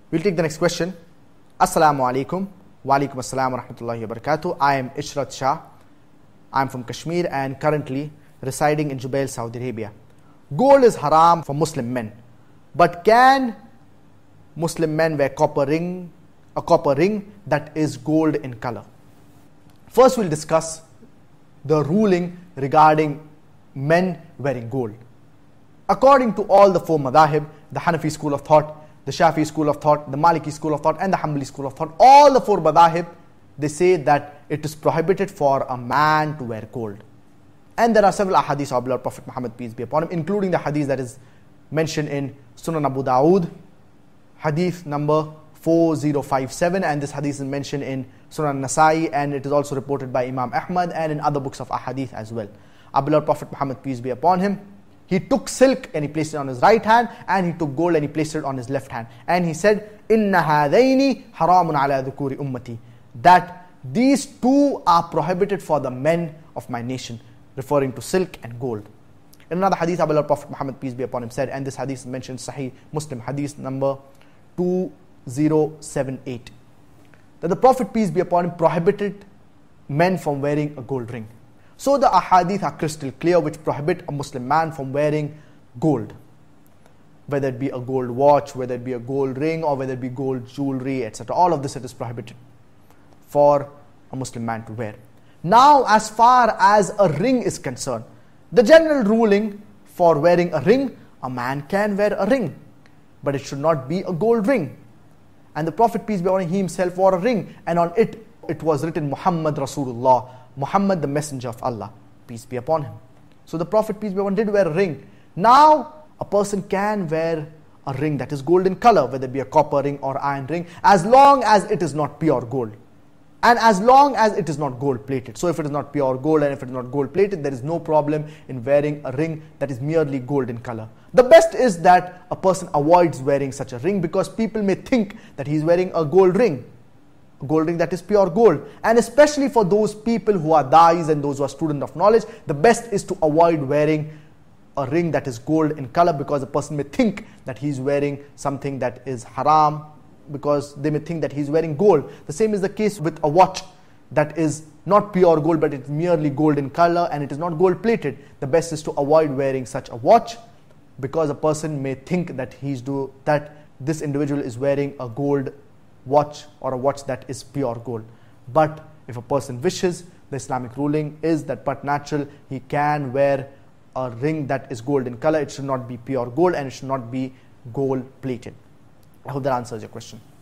We'll take the next question. Assalamu alaikum. Wa alaikum assalam wa rahmatullahi wa barakatuh. I am Ishrat Shah. I am from Kashmir and currently residing in Jubail, Saudi Arabia. Gold is haram for Muslim men. But can Muslim men wear a copper ring that is gold in color? First, we'll discuss the ruling regarding men wearing gold. According to all the four madhahib, the Hanafi school of thought, the Shafi school of thought, the Maliki school of thought, and the Hanbali school of thought, all the four madhahib, they say that it is prohibited for a man to wear gold. And there are several ahadith of our Prophet Muhammad, peace be upon him, including the hadith that is mentioned in Sunan Abu Dawood, hadith number 4057, and this hadith is mentioned in Sunan Nasai, and it is also reported by Imam Ahmad and in other books of ahadith as well. Our Prophet Muhammad, peace be upon him, he took silk and he placed it on his right hand, and he took gold and he placed it on his left hand. And he said, Inna hadaini haramun ala dhukuri ummati, that these two are prohibited for the men of my nation, referring to silk and gold. In another hadith, our Prophet Muhammad, peace be upon him, said, and this hadith is mentioned Sahih Muslim, hadith number 2078, that the Prophet, peace be upon him, prohibited men from wearing a gold ring. So the ahadith are crystal clear which prohibit a Muslim man from wearing gold. Whether it be a gold watch, whether it be a gold ring, or whether it be gold jewelry, etc. All of this, it is prohibited for a Muslim man to wear. Now, as far as a ring is concerned, the general ruling for wearing a ring, a man can wear a ring, but it should not be a gold ring. And the Prophet, peace be upon him, he himself wore a ring, and on it was written Muhammad Rasulullah, Muhammad the messenger of Allah, peace be upon him. So the Prophet, peace be upon him, did wear a ring. Now, a person can wear a ring that is gold in color, whether it be a copper ring or iron ring, as long as it is not pure gold. And as long as it is not gold plated. So if it is not pure gold and if it is not gold plated, there is no problem in wearing a ring that is merely gold in color. The best is that a person avoids wearing such a ring, because people may think that he is wearing a gold ring that is pure gold. And especially for those people who are dais and those who are students of knowledge, the best is to avoid wearing a ring that is gold in color, because a person may think that he is wearing something that is haram, because they may think that he is wearing gold. The same is the case with a watch that is not pure gold, but it's merely gold in color and it is not gold plated. The best is to avoid wearing such a watch, because a person may think that this individual is wearing a gold watch or a watch that is pure gold. But if a person wishes, the Islamic ruling is that but natural, he can wear a ring that is gold in color. It should not be pure gold and it should not be gold plated. I hope that answers your question.